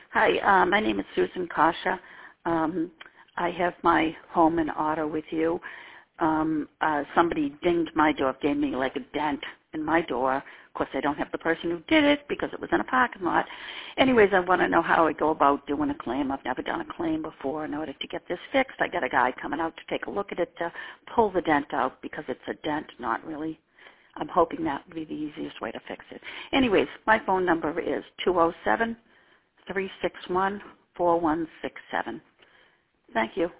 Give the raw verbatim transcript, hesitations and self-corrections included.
Hi, uh, my name is Susan Kasha. Um, I have my home and auto with you. Um, uh, somebody dinged my door, gave me like a dent in my door. Of course, I don't have the person who did it because it was in a parking lot. Anyways, I want to know how I go about doing a claim. I've never done a claim before. In order to get this fixed, I got a guy coming out to take a look at it to pull the dent out because it's a dent, not really. I'm hoping that would be the easiest way to fix it. Anyways, my phone number is two oh seven, three six one, four one six seven. Thank you.